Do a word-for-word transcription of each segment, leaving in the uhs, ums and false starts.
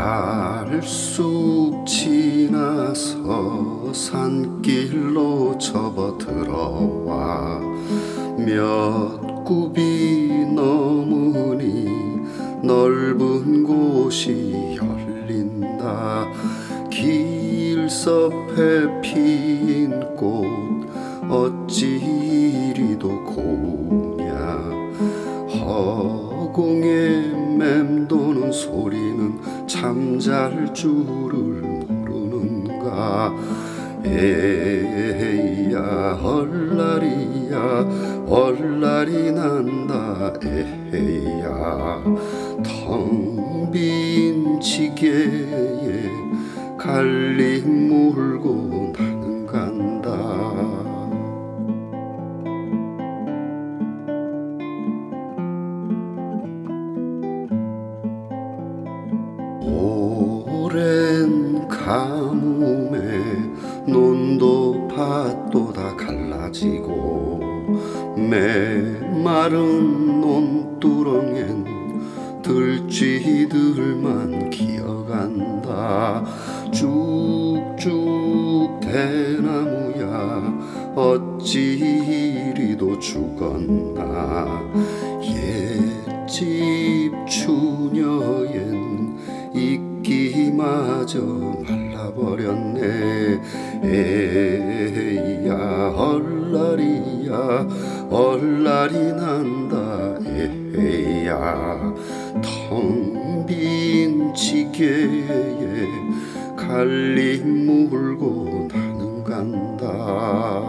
달쑥 지나서 산길로 접어들어와 몇 굽이 넘으니 넓은 곳이 열린다. 길섭에 핀 꽃 어찌 이리도 고우냐. 허공에 맴도는 소리는 잠잘 줄을 모르는가. 에헤야 얼라리야 얼라리 난다. 에헤야 텅 빈 지게에 갈릭 물고 나는 간다. 오랜 가뭄에 논도 밭도 다 갈라지고 메마른 논두렁엔 들쥐들만 기어간다. 쭉쭉 대나무야 어찌 이리도 죽었나. 옛집 추녀엔 이끼마저 말라버렸네. 에야 얼라리야 얼라리 난다. 에야 텅 빈 지게에 갈릭 물고 나는 간다.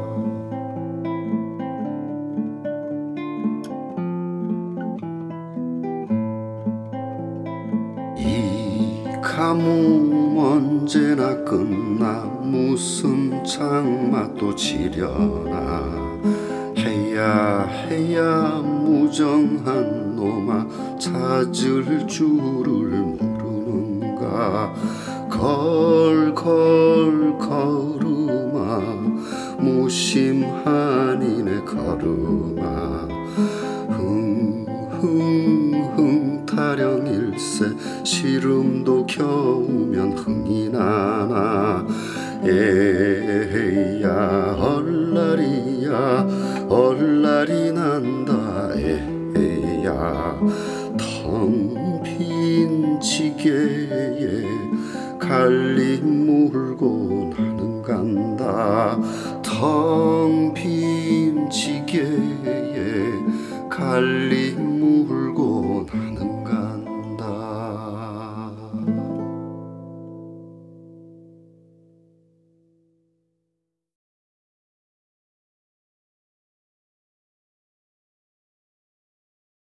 이 가뭄 언제나 끝나 무슨 장맛도 지려나. 해야 해야 무정한 놈아 찾을 줄을 모르는가. 걸걸 걸음아 무심한 이네 걸음아. 흥흥흥 타령일세 시름도 겨우면 흥이 나나. 에야 얼라리야 얼라리 난다. 에야 텅 빈 지게에 갈릭 물고 나는 간다. 텅 빈 지게에 갈릭 물고